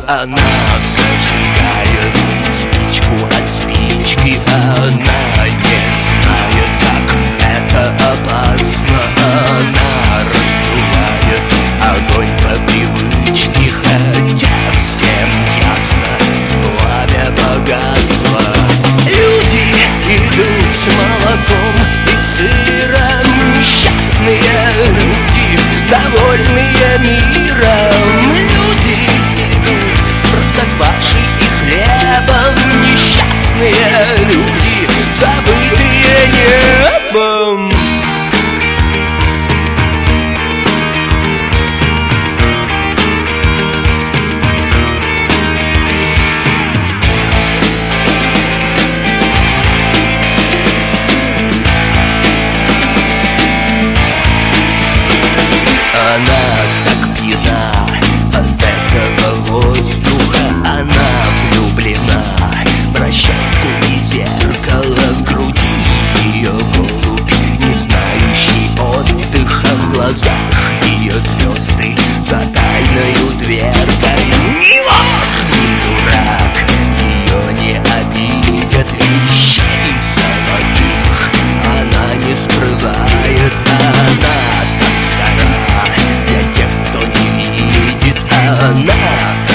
Она зажигает спичку от спички. Она не знает, как это опасно. Она раздувает огонь по привычке, хотя всем ясно, пламя погасло. Люди идут с молоком и сыром, несчастные люди, довольные миром. Люди идут с простоквашей и хлебом, несчастные люди, забытые небом. Она так пьяна от этого воздуха. Она влюблена в расческу и зеркало в груди. Ее голубь, не знающий отдыха, в глазах ее звезды за тайною дверкой. Ни вор, ни дурак ее не обидят, вещей золотых она не скрывает. Она так стара для тех, кто не видит. Она